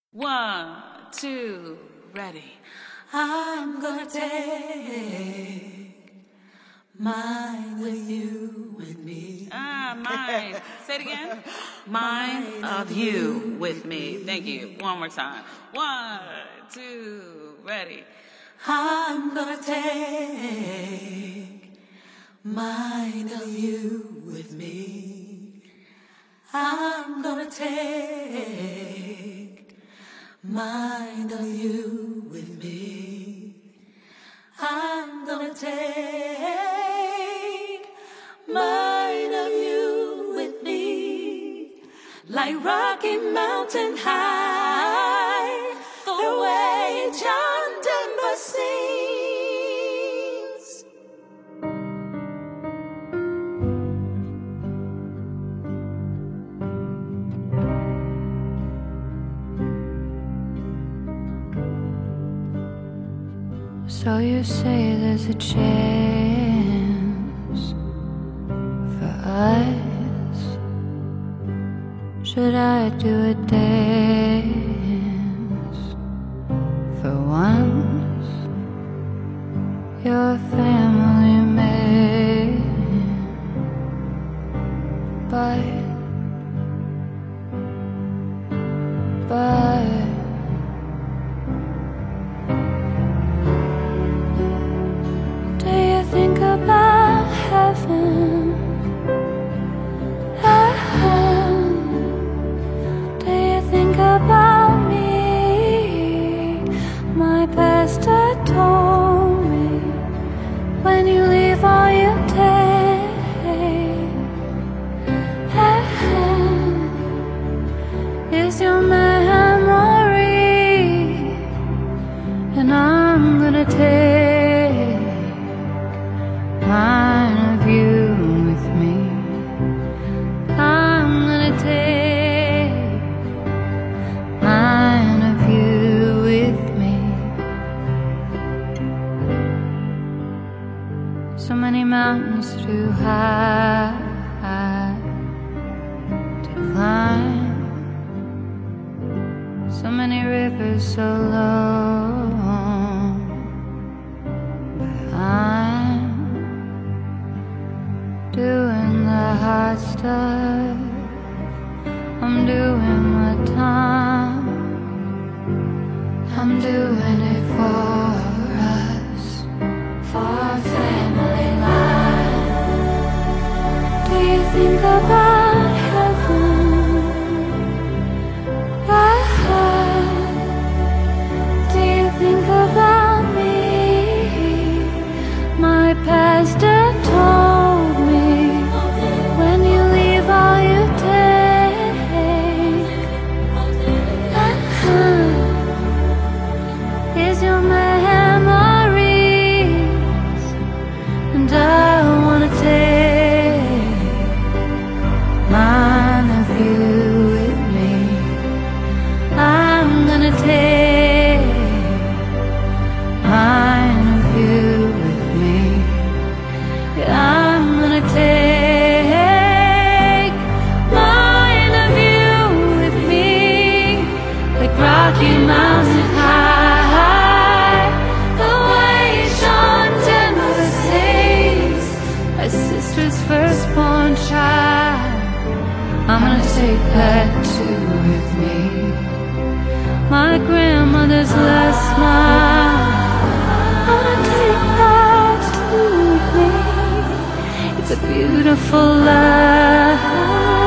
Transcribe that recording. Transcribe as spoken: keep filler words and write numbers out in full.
One, two, ready. I'm gonna take mine with you with me. Ah, mine. Say it again. Mine of you with me. Thank you. One more time. One, two, ready. I'm gonna take mine of you with me. I'm gonna take mine of you with me. I'm gonna take mine of you with me, like Rocky Mountain High, the way John Denver sings. So you say there's a chance for us. Should I do a dance for once? You're a family man, but but think about heaven. Ah, do you think about me? My pastor told me, when you leave all you take ah, is your memory, and I'm gonna take mine of you with me. I'm gonna take mine of you with me. So many mountains too high to climb, so many rivers so low behind, doing the hard stuff. I'm doing my time. I'm doing it for us, for our family life. Do you think about heaven? Ah, do you think about me? My pastor told me, when you leave all you take uh-huh, is your memories, and I wanna take mine of you with me. I'm gonna take mine of you with me. I'm gonna take mine of you with me, like Rocky Mountain High, the way John Denver sings, my sister's firstborn child. I'm gonna take that too with me, my grandmother's last smile. I'm gonna take that too with me. It's a beautiful life.